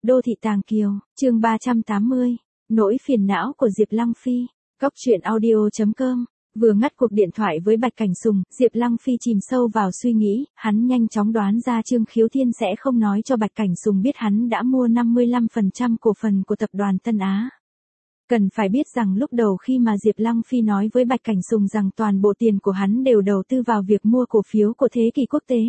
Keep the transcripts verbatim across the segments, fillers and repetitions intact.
Đô thị Tàng Kiều, chương ba trăm tám mươi, nỗi phiền não của Diệp Lăng Phi, Cóc truyện audio chấm com. Vừa ngắt cuộc điện thoại với Bạch Cảnh Sùng, Diệp Lăng Phi chìm sâu vào suy nghĩ, hắn nhanh chóng đoán ra Trương Khiếu Thiên sẽ không nói cho Bạch Cảnh Sùng biết hắn đã mua năm mươi lăm phần trăm cổ phần của tập đoàn Tân Á. Cần phải biết rằng lúc đầu khi mà Diệp Lăng Phi nói với Bạch Cảnh Sùng rằng toàn bộ tiền của hắn đều đầu tư vào việc mua cổ phiếu của Thế Kỷ Quốc tế.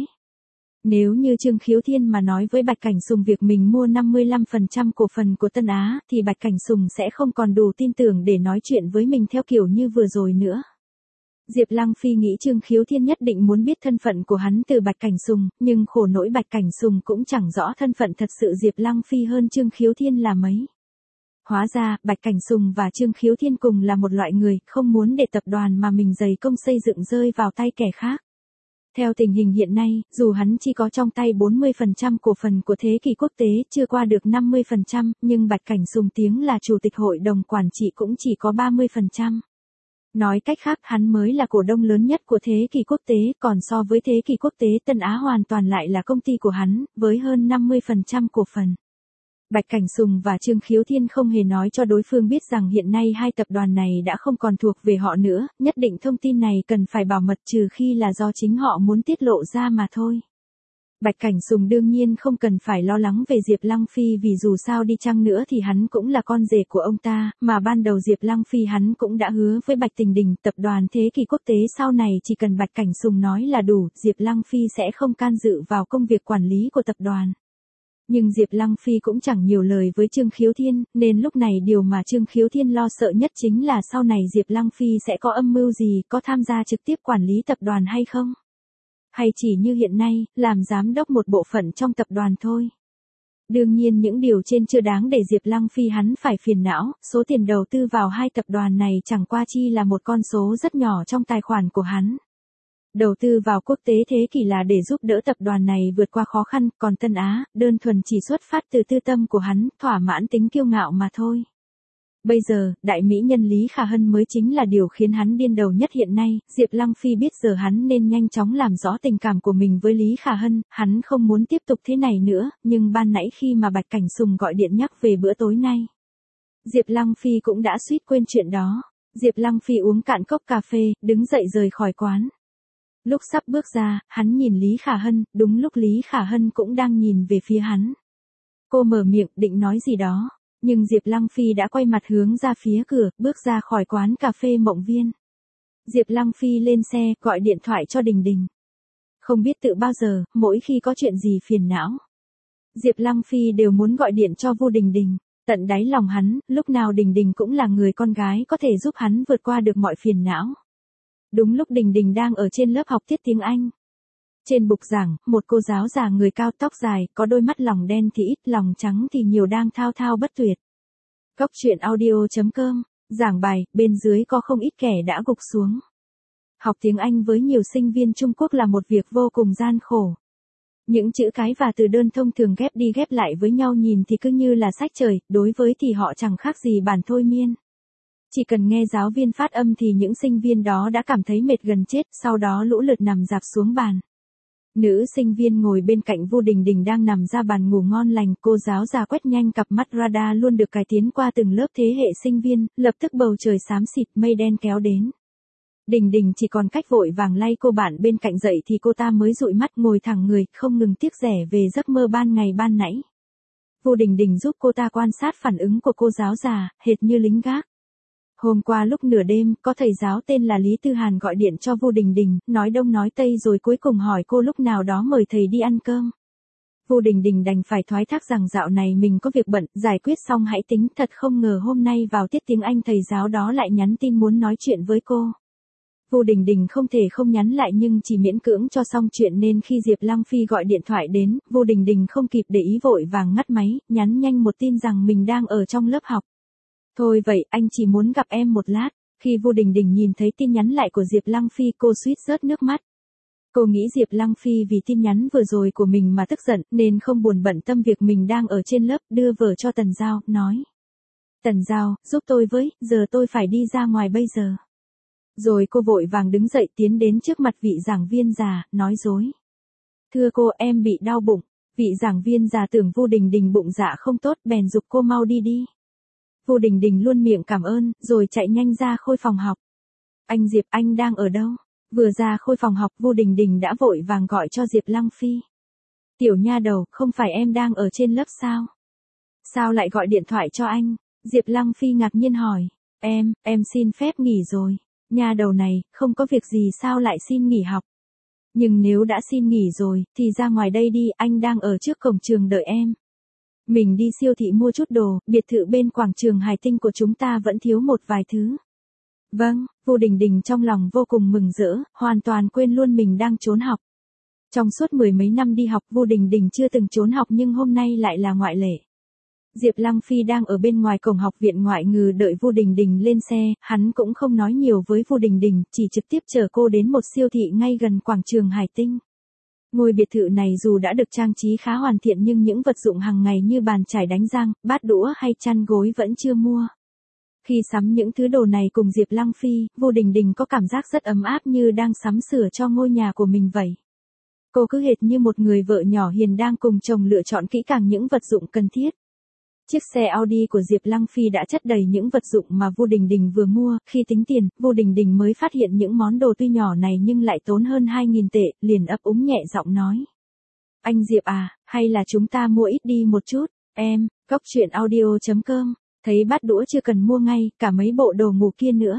Nếu như Trương Khiếu Thiên mà nói với Bạch Cảnh Sùng việc mình mua năm mươi lăm phần trăm cổ phần của Tân Á, thì Bạch Cảnh Sùng sẽ không còn đủ tin tưởng để nói chuyện với mình theo kiểu như vừa rồi nữa. Diệp Lăng Phi nghĩ Trương Khiếu Thiên nhất định muốn biết thân phận của hắn từ Bạch Cảnh Sùng, nhưng khổ nỗi Bạch Cảnh Sùng cũng chẳng rõ thân phận thật sự Diệp Lăng Phi hơn Trương Khiếu Thiên là mấy. Hóa ra, Bạch Cảnh Sùng và Trương Khiếu Thiên cùng là một loại người, không muốn để tập đoàn mà mình dày công xây dựng rơi vào tay kẻ khác. Theo tình hình hiện nay, dù hắn chỉ có trong tay bốn mươi phần trăm cổ phần của Thế Kỷ Quốc tế, chưa qua được năm mươi phần trăm, nhưng Bạch Cảnh Sùng tiếng là chủ tịch hội đồng quản trị cũng chỉ có ba mươi phần trăm. Nói cách khác, hắn mới là cổ đông lớn nhất của Thế Kỷ Quốc tế, còn so với Thế Kỷ Quốc tế, Tân Á hoàn toàn lại là công ty của hắn, với hơn năm mươi phần trăm cổ phần. Bạch Cảnh Sùng và Trương Khiếu Thiên không hề nói cho đối phương biết rằng hiện nay hai tập đoàn này đã không còn thuộc về họ nữa, nhất định thông tin này cần phải bảo mật trừ khi là do chính họ muốn tiết lộ ra mà thôi. Bạch Cảnh Sùng đương nhiên không cần phải lo lắng về Diệp Lăng Phi vì dù sao đi chăng nữa thì hắn cũng là con rể của ông ta, mà ban đầu Diệp Lăng Phi hắn cũng đã hứa với Bạch Tình Đình, tập đoàn Thế Kỷ Quốc tế sau này chỉ cần Bạch Cảnh Sùng nói là đủ, Diệp Lăng Phi sẽ không can dự vào công việc quản lý của tập đoàn. Nhưng Diệp Lăng Phi cũng chẳng nhiều lời với Trương Khiếu Thiên, nên lúc này điều mà Trương Khiếu Thiên lo sợ nhất chính là sau này Diệp Lăng Phi sẽ có âm mưu gì, có tham gia trực tiếp quản lý tập đoàn hay không? Hay chỉ như hiện nay, làm giám đốc một bộ phận trong tập đoàn thôi. Đương nhiên những điều trên chưa đáng để Diệp Lăng Phi hắn phải phiền não, số tiền đầu tư vào hai tập đoàn này chẳng qua chi là một con số rất nhỏ trong tài khoản của hắn. Đầu tư vào quốc tế Thế Kỷ là để giúp đỡ tập đoàn này vượt qua khó khăn, còn Tân Á, đơn thuần chỉ xuất phát từ tư tâm của hắn, thỏa mãn tính kiêu ngạo mà thôi. Bây giờ, đại mỹ nhân Lý Khả Hân mới chính là điều khiến hắn điên đầu nhất hiện nay, Diệp Lăng Phi biết giờ hắn nên nhanh chóng làm rõ tình cảm của mình với Lý Khả Hân, hắn không muốn tiếp tục thế này nữa, nhưng ban nãy khi mà Bạch Cảnh Sùng gọi điện nhắc về bữa tối nay, Diệp Lăng Phi cũng đã suýt quên chuyện đó. Diệp Lăng Phi uống cạn cốc cà phê, đứng dậy rời khỏi quán. Lúc sắp bước ra, hắn nhìn Lý Khả Hân, đúng lúc Lý Khả Hân cũng đang nhìn về phía hắn. Cô mở miệng, định nói gì đó, nhưng Diệp Lăng Phi đã quay mặt hướng ra phía cửa, bước ra khỏi quán cà phê Mộng Viên. Diệp Lăng Phi lên xe, gọi điện thoại cho Đình Đình. Không biết tự bao giờ, mỗi khi có chuyện gì phiền não, Diệp Lăng Phi đều muốn gọi điện cho Vu Đình Đình. Tận đáy lòng hắn, lúc nào Đình Đình cũng là người con gái có thể giúp hắn vượt qua được mọi phiền não. Đúng lúc Đình Đình đang ở trên lớp học tiết tiếng Anh. Trên bục giảng, một cô giáo già người cao tóc dài, có đôi mắt lòng đen thì ít, lòng trắng thì nhiều đang thao thao bất tuyệt. Cóc truyện audio chấm com, giảng bài, bên dưới có không ít kẻ đã gục xuống. Học tiếng Anh với nhiều sinh viên Trung Quốc là một việc vô cùng gian khổ. Những chữ cái và từ đơn thông thường ghép đi ghép lại với nhau nhìn thì cứ như là sách trời, đối với thì họ chẳng khác gì bản thôi miên. Chỉ cần nghe giáo viên phát âm thì những sinh viên đó đã cảm thấy mệt gần chết, sau đó lũ lượt nằm rạp xuống bàn. Nữ sinh viên ngồi bên cạnh Vu Đình Đình đang nằm ra bàn ngủ ngon lành, cô giáo già quét nhanh cặp mắt radar luôn được cải tiến qua từng lớp thế hệ sinh viên, lập tức bầu trời xám xịt, mây đen kéo đến. Đình Đình chỉ còn cách vội vàng lay cô bạn bên cạnh dậy thì cô ta mới dụi mắt ngồi thẳng người, không ngừng tiếc rẻ về giấc mơ ban ngày ban nãy. Vu Đình Đình giúp cô ta quan sát phản ứng của cô giáo già, hệt như lính gác. Hôm qua lúc nửa đêm, có thầy giáo tên là Lý Tư Hàn gọi điện cho Vu Đình Đình, nói đông nói tây rồi cuối cùng hỏi cô lúc nào đó mời thầy đi ăn cơm. Vu Đình Đình đành phải thoái thác rằng dạo này mình có việc bận, giải quyết xong hãy tính, thật không ngờ hôm nay vào tiết tiếng Anh thầy giáo đó lại nhắn tin muốn nói chuyện với cô. Vu Đình Đình không thể không nhắn lại nhưng chỉ miễn cưỡng cho xong chuyện nên khi Diệp Lăng Phi gọi điện thoại đến, Vu Đình Đình không kịp để ý vội vàng ngắt máy, nhắn nhanh một tin rằng mình đang ở trong lớp học. Thôi vậy, anh chỉ muốn gặp em một lát. Khi Vu Đình Đình nhìn thấy tin nhắn lại của Diệp Lăng Phi, cô suýt rớt nước mắt. Cô nghĩ Diệp Lăng Phi vì tin nhắn vừa rồi của mình mà tức giận, nên không buồn bận tâm việc mình đang ở trên lớp, đưa vở cho Tần Giao, nói. Tần Giao, giúp tôi với, giờ tôi phải đi ra ngoài bây giờ. Rồi cô vội vàng đứng dậy tiến đến trước mặt vị giảng viên già, nói dối. Thưa cô, em bị đau bụng. Vị giảng viên già tưởng Vu Đình Đình bụng dạ không tốt bèn giục cô mau đi đi. Vu Đình Đình luôn miệng cảm ơn, rồi chạy nhanh ra khôi phòng học. Anh Diệp, anh đang ở đâu? Vừa ra khôi phòng học, Vu Đình Đình đã vội vàng gọi cho Diệp Lăng Phi. Tiểu nha đầu, không phải em đang ở trên lớp sao? Sao lại gọi điện thoại cho anh? Diệp Lăng Phi ngạc nhiên hỏi. Em, em xin phép nghỉ rồi. Nha đầu này, không có việc gì sao lại xin nghỉ học? Nhưng nếu đã xin nghỉ rồi, thì ra ngoài đây đi, anh đang ở trước cổng trường đợi em. Mình đi siêu thị mua chút đồ, biệt thự bên quảng trường Hải Tinh của chúng ta vẫn thiếu một vài thứ. Vâng, Vu Đình Đình trong lòng vô cùng mừng rỡ, hoàn toàn quên luôn mình đang trốn học. Trong suốt mười mấy năm đi học, Vu Đình Đình chưa từng trốn học nhưng hôm nay lại là ngoại lệ. Diệp Lăng Phi đang ở bên ngoài cổng học viện ngoại ngữ đợi Vu Đình Đình lên xe, hắn cũng không nói nhiều với Vu Đình Đình, chỉ trực tiếp chở cô đến một siêu thị ngay gần quảng trường Hải Tinh. Ngôi biệt thự này dù đã được trang trí khá hoàn thiện nhưng những vật dụng hàng ngày như bàn chải đánh răng, bát đũa hay chăn gối vẫn chưa mua. Khi sắm những thứ đồ này cùng Diệp Lăng Phi, Vu Đình Đình có cảm giác rất ấm áp như đang sắm sửa cho ngôi nhà của mình vậy. Cô cứ hệt như một người vợ nhỏ hiền đang cùng chồng lựa chọn kỹ càng những vật dụng cần thiết. Chiếc xe Audi của Diệp Lăng Phi đã chất đầy những vật dụng mà Vu Đình Đình vừa mua, khi tính tiền, Vu Đình Đình mới phát hiện những món đồ tuy nhỏ này nhưng lại tốn hơn hai nghìn tệ, liền ấp úng nhẹ giọng nói. Anh Diệp à, hay là chúng ta mua ít đi một chút, em, cóc truyện audio chấm com, thấy bát đũa chưa cần mua ngay, cả mấy bộ đồ ngủ kia nữa.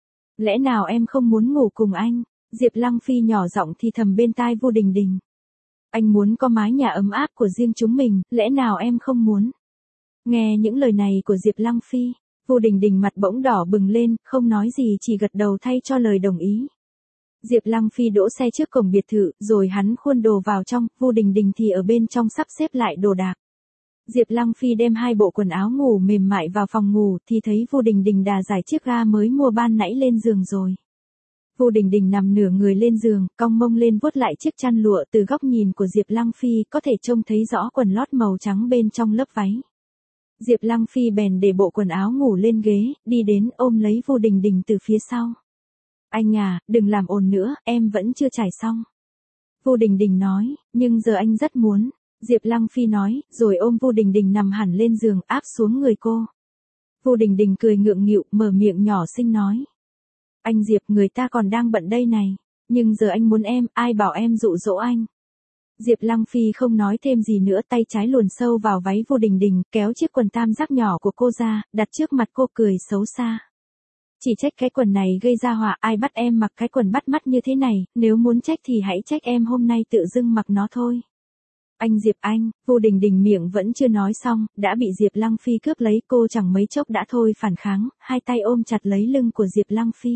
Lẽ nào em không muốn ngủ cùng anh? Diệp Lăng Phi nhỏ giọng thì thầm bên tai Vu Đình Đình. Anh muốn có mái nhà ấm áp của riêng chúng mình, lẽ nào em không muốn? Nghe những lời này của Diệp Lăng Phi, Vu Đình Đình mặt bỗng đỏ bừng lên, không nói gì chỉ gật đầu thay cho lời đồng ý. Diệp Lăng Phi đỗ xe trước cổng biệt thự, rồi hắn khuôn đồ vào trong, Vu Đình Đình thì ở bên trong sắp xếp lại đồ đạc. Diệp Lăng Phi đem hai bộ quần áo ngủ mềm mại vào phòng ngủ thì thấy Vu Đình Đình đà giải chiếc ga mới mua ban nãy lên giường rồi. Vu Đình Đình nằm nửa người lên giường, cong mông lên vuốt lại chiếc chăn lụa, từ góc nhìn của Diệp Lăng Phi có thể trông thấy rõ quần lót màu trắng bên trong lớp váy. Diệp Lăng Phi bèn để bộ quần áo ngủ lên ghế, đi đến ôm lấy Vu Đình Đình từ phía sau. Anh à, đừng làm ồn nữa, em vẫn chưa trải xong. Vu Đình Đình nói, nhưng giờ anh rất muốn. Diệp Lăng Phi nói, rồi ôm Vu Đình Đình nằm hẳn lên giường, áp xuống người cô. Vu Đình Đình cười ngượng nghịu, mở miệng nhỏ xinh nói. Anh Diệp, người ta còn đang bận đây này. Nhưng giờ anh muốn em, ai bảo em dụ dỗ anh. Diệp Lăng Phi không nói thêm gì nữa, tay trái luồn sâu vào váy Vu Đình Đình, kéo chiếc quần tam giác nhỏ của cô ra, đặt trước mặt cô cười xấu xa. Chỉ trách cái quần này gây ra họa, ai bắt em mặc cái quần bắt mắt như thế này, nếu muốn trách thì hãy trách em hôm nay tự dưng mặc nó thôi. Anh Diệp anh, Vu Đình Đình miệng vẫn chưa nói xong, đã bị Diệp Lăng Phi cướp lấy, cô chẳng mấy chốc đã thôi phản kháng, hai tay ôm chặt lấy lưng của Diệp Lăng Phi.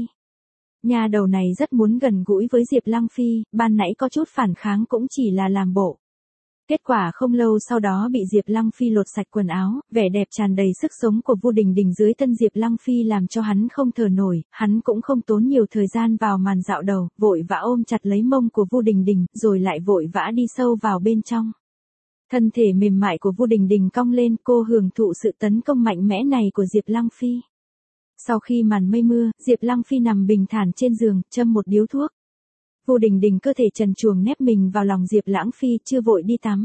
Nhà đầu này rất muốn gần gũi với Diệp Lăng Phi, ban nãy có chút phản kháng cũng chỉ là làm bộ. Kết quả không lâu sau đó bị Diệp Lăng Phi lột sạch quần áo, vẻ đẹp tràn đầy sức sống của Vu Đình Đình dưới thân Diệp Lăng Phi làm cho hắn không thở nổi, hắn cũng không tốn nhiều thời gian vào màn dạo đầu, vội vã ôm chặt lấy mông của Vu Đình Đình, rồi lại vội vã đi sâu vào bên trong. Thân thể mềm mại của Vu Đình Đình cong lên, cô hưởng thụ sự tấn công mạnh mẽ này của Diệp Lăng Phi. Sau khi màn mây mưa, Diệp Lăng Phi nằm bình thản trên giường, châm một điếu thuốc. Vu Đình Đình cơ thể trần truồng nép mình vào lòng Diệp Lãng Phi, chưa vội đi tắm.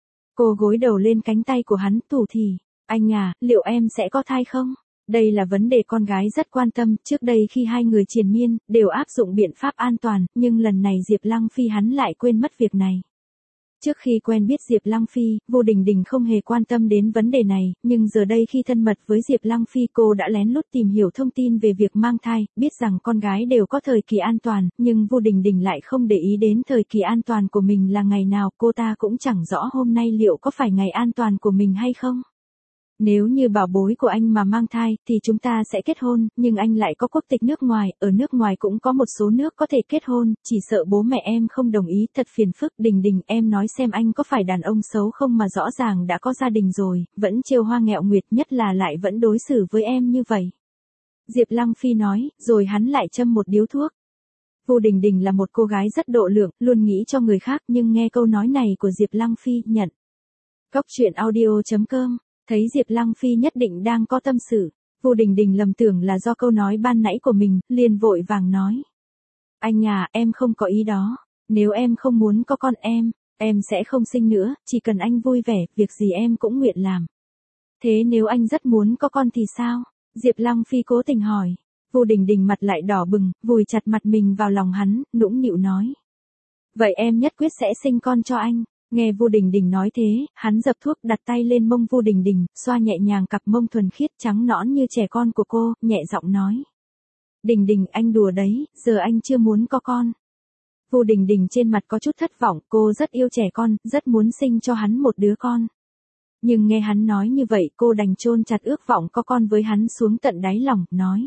Cô gối đầu lên cánh tay của hắn, thủ thỉ, anh à, liệu em sẽ có thai không? Đây là vấn đề con gái rất quan tâm, trước đây khi hai người triền miên, đều áp dụng biện pháp an toàn, nhưng lần này Diệp Lăng Phi hắn lại quên mất việc này. Trước khi quen biết Diệp Lăng Phi, Vu Đình Đình không hề quan tâm đến vấn đề này, nhưng giờ đây khi thân mật với Diệp Lăng Phi cô đã lén lút tìm hiểu thông tin về việc mang thai, biết rằng con gái đều có thời kỳ an toàn, nhưng Vu Đình Đình lại không để ý đến thời kỳ an toàn của mình là ngày nào, cô ta cũng chẳng rõ hôm nay liệu có phải ngày an toàn của mình hay không. Nếu như bảo bối của anh mà mang thai, thì chúng ta sẽ kết hôn, nhưng anh lại có quốc tịch nước ngoài, ở nước ngoài cũng có một số nước có thể kết hôn, chỉ sợ bố mẹ em không đồng ý, thật phiền phức. Đình Đình, em nói xem anh có phải đàn ông xấu không mà rõ ràng đã có gia đình rồi, vẫn trêu hoa nghẹo nguyệt, nhất là lại vẫn đối xử với em như vậy. Diệp Lăng Phi nói, rồi hắn lại châm một điếu thuốc. Vu Đình Đình là một cô gái rất độ lượng, luôn nghĩ cho người khác, nhưng nghe câu nói này của Diệp Lăng Phi, nhận. Cóc truyện audio chấm com. Thấy Diệp Lăng Phi nhất định đang có tâm sự, Vu Đình Đình lầm tưởng là do câu nói ban nãy của mình, liền vội vàng nói. Anh à, em không có ý đó, nếu em không muốn có con em, Em sẽ không sinh nữa, chỉ cần anh vui vẻ, việc gì em cũng nguyện làm. Thế nếu anh rất muốn có con thì sao? Diệp Lăng Phi cố tình hỏi. Vu Đình Đình mặt lại đỏ bừng, vùi chặt mặt mình vào lòng hắn, nũng nịu nói. Vậy em nhất quyết sẽ sinh con cho anh. Nghe Vu Đình Đình nói thế, hắn dập thuốc đặt tay lên mông Vu Đình Đình, xoa nhẹ nhàng cặp mông thuần khiết trắng nõn như trẻ con của cô, nhẹ giọng nói. Đình Đình, anh đùa đấy, giờ anh chưa muốn có con. Vu Đình Đình trên mặt có chút thất vọng, cô rất yêu trẻ con, rất muốn sinh cho hắn một đứa con. Nhưng nghe hắn nói như vậy cô đành chôn chặt ước vọng có con với hắn xuống tận đáy lòng, nói.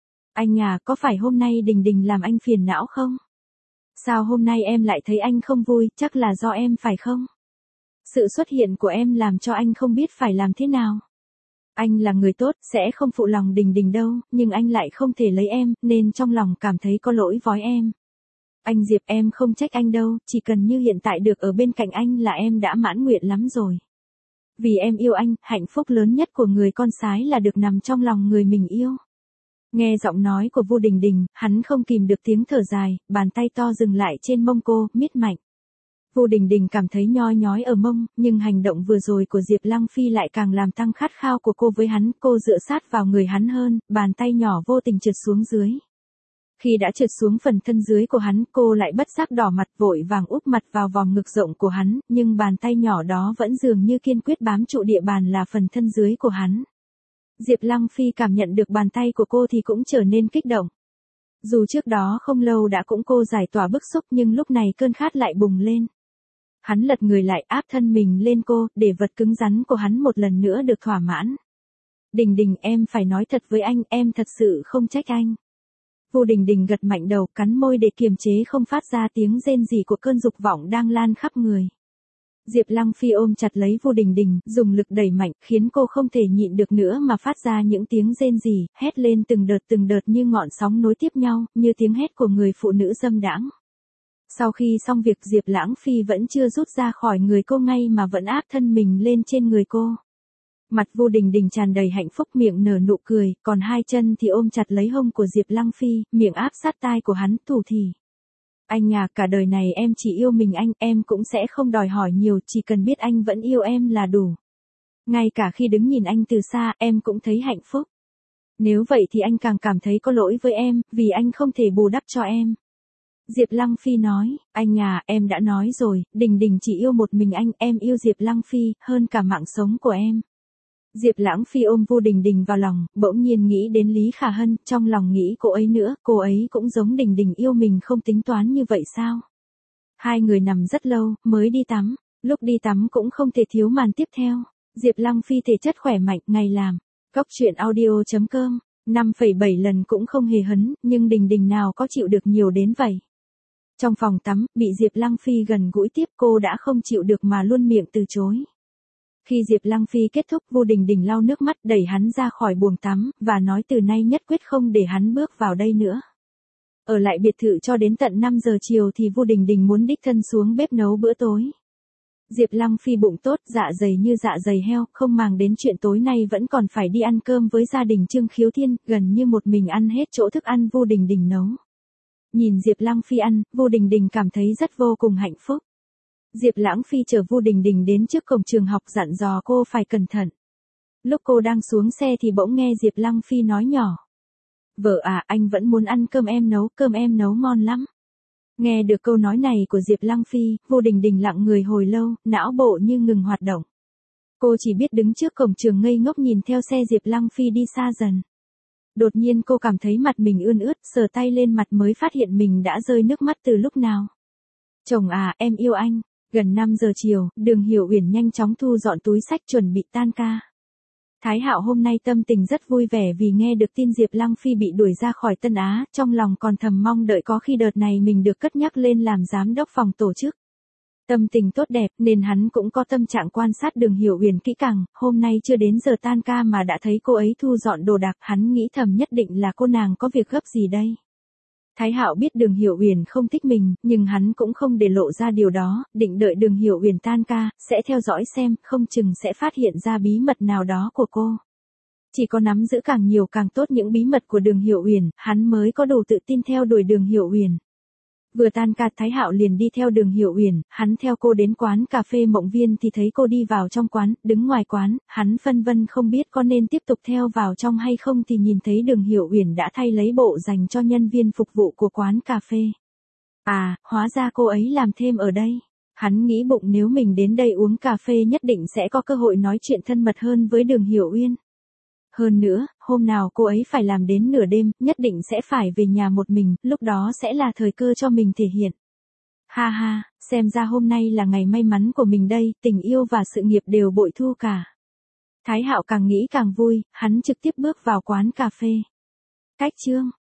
Anh à, có phải hôm nay Đình Đình làm anh phiền não không? Sao hôm nay em lại thấy anh không vui, chắc là do em phải không? Sự xuất hiện của em làm cho anh không biết phải làm thế nào. Anh là người tốt, sẽ không phụ lòng Đình Đình đâu, nhưng anh lại không thể lấy em, nên trong lòng cảm thấy có lỗi với em. Anh Diệp, em không trách anh đâu, chỉ cần như hiện tại được ở bên cạnh anh là em đã mãn nguyện lắm rồi. Vì em yêu anh, hạnh phúc lớn nhất của người con sái là được nằm trong lòng người mình yêu. Nghe giọng nói của Vu Đình Đình, hắn không kìm được tiếng thở dài, bàn tay to dừng lại trên mông cô, miết mạnh. Vu Đình Đình cảm thấy nhoi nhói ở mông, nhưng hành động vừa rồi của Diệp Lăng Phi lại càng làm tăng khát khao của cô với hắn, cô dựa sát vào người hắn hơn, bàn tay nhỏ vô tình trượt xuống dưới. Khi đã trượt xuống phần thân dưới của hắn, cô lại bất giác đỏ mặt vội vàng úp mặt vào vòng ngực rộng của hắn, nhưng bàn tay nhỏ đó vẫn dường như kiên quyết bám trụ địa bàn là phần thân dưới của hắn. Diệp Lăng Phi cảm nhận được bàn tay của cô thì cũng trở nên kích động. Dù trước đó không lâu đã cũng cô giải tỏa bức xúc nhưng lúc này cơn khát lại bùng lên. Hắn lật người lại áp thân mình lên cô, để vật cứng rắn của hắn một lần nữa được thỏa mãn. Đình Đình, em phải nói thật với anh, em thật sự không trách anh. Vu Đình Đình gật mạnh đầu, cắn môi để kiềm chế không phát ra tiếng rên rỉ của cơn dục vọng đang lan khắp người. Diệp Lăng Phi ôm chặt lấy Vu Đình Đình, dùng lực đẩy mạnh, khiến cô không thể nhịn được nữa mà phát ra những tiếng rên rỉ, hét lên từng đợt từng đợt như ngọn sóng nối tiếp nhau, như tiếng hét của người phụ nữ dâm đãng. Sau khi xong việc Diệp Lãng Phi vẫn chưa rút ra khỏi người cô ngay mà vẫn áp thân mình lên trên người cô. Mặt Vu Đình Đình tràn đầy hạnh phúc, miệng nở nụ cười, còn hai chân thì ôm chặt lấy hông của Diệp Lăng Phi, miệng áp sát tai của hắn, thủ thỉ. Anh à, cả đời này em chỉ yêu mình anh, em cũng sẽ không đòi hỏi nhiều, chỉ cần biết anh vẫn yêu em là đủ. Ngay cả khi đứng nhìn anh từ xa, em cũng thấy hạnh phúc. Nếu vậy thì anh càng cảm thấy có lỗi với em, vì anh không thể bù đắp cho em. Diệp Lăng Phi nói, anh à, em đã nói rồi, Đình Đình chỉ yêu một mình anh, em yêu Diệp Lăng Phi, hơn cả mạng sống của em. Diệp Lãng Phi ôm Vu Đình Đình vào lòng, bỗng nhiên nghĩ đến Lý Khả Hân, trong lòng nghĩ cô ấy nữa, cô ấy cũng giống Đình Đình yêu mình không tính toán như vậy sao? Hai người nằm rất lâu, mới đi tắm, lúc đi tắm cũng không thể thiếu màn tiếp theo. Diệp Lăng Phi thể chất khỏe mạnh, ngày làm. Cóc truyện audio chấm com, năm phẩy bảy lần cũng không hề hấn, nhưng Đình Đình nào có chịu được nhiều đến vậy. Trong phòng tắm, bị Diệp Lăng Phi gần gũi tiếp cô đã không chịu được mà luôn miệng từ chối. Khi Diệp Lăng Phi kết thúc, Vu Đình Đình lau nước mắt đẩy hắn ra khỏi buồng tắm, và nói từ nay nhất quyết không để hắn bước vào đây nữa. Ở lại biệt thự cho đến tận năm giờ chiều thì Vu Đình Đình muốn đích thân xuống bếp nấu bữa tối. Diệp Lăng Phi bụng tốt, dạ dày như dạ dày heo, không màng đến chuyện tối nay vẫn còn phải đi ăn cơm với gia đình Trương Khiếu Thiên, gần như một mình ăn hết chỗ thức ăn Vu Đình Đình nấu. Nhìn Diệp Lăng Phi ăn, Vu Đình Đình cảm thấy rất vô cùng hạnh phúc. Diệp Lãng Phi chở Vu Đình Đình đến trước cổng trường học dặn dò cô phải cẩn thận. Lúc cô đang xuống xe thì bỗng nghe Diệp Lăng Phi nói nhỏ. Vợ à, anh vẫn muốn ăn cơm em nấu, cơm em nấu ngon lắm. Nghe được câu nói này của Diệp Lăng Phi, Vu Đình Đình lặng người hồi lâu, não bộ như ngừng hoạt động. Cô chỉ biết đứng trước cổng trường ngây ngốc nhìn theo xe Diệp Lăng Phi đi xa dần. Đột nhiên cô cảm thấy mặt mình ươn ướt, sờ tay lên mặt mới phát hiện mình đã rơi nước mắt từ lúc nào. Chồng à, em yêu anh. Gần năm giờ chiều, Đường Hiểu Uyển nhanh chóng thu dọn túi xách chuẩn bị tan ca. Thái Hạo hôm nay tâm tình rất vui vẻ vì nghe được tin Diệp Lăng Phi bị đuổi ra khỏi Tân Á, trong lòng còn thầm mong đợi có khi đợt này mình được cất nhắc lên làm giám đốc phòng tổ chức. Tâm tình tốt đẹp nên hắn cũng có tâm trạng quan sát Đường Hiểu Uyển kỹ càng, hôm nay chưa đến giờ tan ca mà đã thấy cô ấy thu dọn đồ đạc, hắn nghĩ thầm nhất định là cô nàng có việc gấp gì đây. Thái Hạo biết Đường Hiểu Uyển không thích mình, nhưng hắn cũng không để lộ ra điều đó, định đợi Đường Hiểu Uyển tan ca, sẽ theo dõi xem, không chừng sẽ phát hiện ra bí mật nào đó của cô. Chỉ có nắm giữ càng nhiều càng tốt những bí mật của Đường Hiểu Uyển, hắn mới có đủ tự tin theo đuổi Đường Hiểu Uyển. Vừa tan ca Thái Hạo liền đi theo Đường Hiểu Uyển, hắn theo cô đến quán cà phê Mộng Viên thì thấy cô đi vào trong quán, đứng ngoài quán, hắn phân vân không biết có nên tiếp tục theo vào trong hay không thì nhìn thấy Đường Hiểu Uyển đã thay lấy bộ dành cho nhân viên phục vụ của quán cà phê. À, hóa ra cô ấy làm thêm ở đây. Hắn nghĩ bụng nếu mình đến đây uống cà phê nhất định sẽ có cơ hội nói chuyện thân mật hơn với Đường Hiểu Uyên. Hơn nữa, hôm nào cô ấy phải làm đến nửa đêm, nhất định sẽ phải về nhà một mình, lúc đó sẽ là thời cơ cho mình thể hiện. Ha ha, xem ra hôm nay là ngày may mắn của mình đây, tình yêu và sự nghiệp đều bội thu cả. Thái Hạo càng nghĩ càng vui, hắn trực tiếp bước vào quán cà phê. Cách chương